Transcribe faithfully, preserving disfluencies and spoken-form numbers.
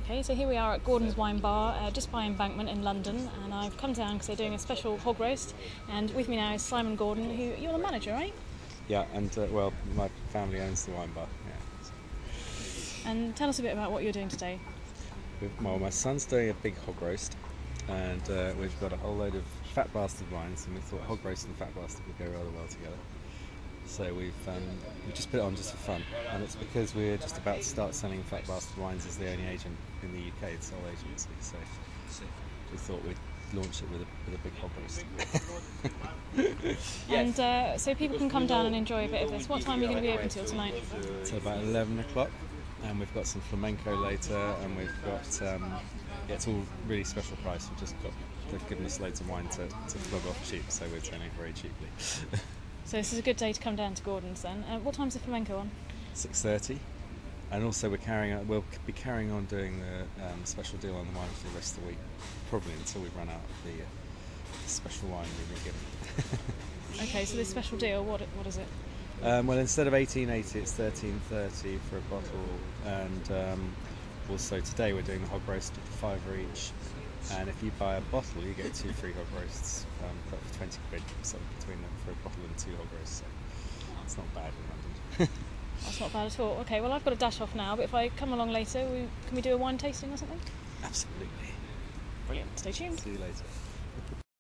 Okay, so here we are at Gordon's Wine Bar, uh, just by Embankment in London, and I've come down because they're doing a special hog roast, and with me now is Simon Gordon, who, you're the manager, right? Yeah, and uh, well, my family owns the wine bar. Yeah. And tell us a bit about what you're doing today. We've, well, my son's doing a big hog roast, and uh, we've got a whole load of fat bastard wines, and we thought hog roast and fat bastard would go rather well together. So we've um, we just put it on just for fun, and it's because we're just about to start selling Fat Bastard Wines as the only agent in the U K, the sole agency. So we thought we'd launch it with a with a big hog roast. And uh, so people can come down and enjoy a bit of this. What time are you going to be open till tonight? It's about eleven o'clock, and we've got some flamenco later, and we've got um, yeah, it's all really special price. We've just got they've given us loads of wine to to plug off cheap, so we're turning it very cheaply. So this is a good day to come down to Gordon's then. Uh, what time's the flamenco on? six thirty, and also we're carrying on, we'll be carrying on doing the um, special deal on the wine for the rest of the week, probably until we run out of the uh, special wine we've been given. Okay, so this special deal, what what is it? Um, well, instead of eighteen eighty, it's thirteen thirty for a bottle, and um, also today we're doing the hog roast at fiver each. And if you buy a bottle, you get two free hog roasts um, for twenty quid, something between them for a bottle and two hog roasts. So it's not bad in London. That's not bad at all. Okay, well I've got to dash off now, but if I come along later, we, can we do a wine tasting or something? Absolutely. Brilliant. Stay tuned. See you later.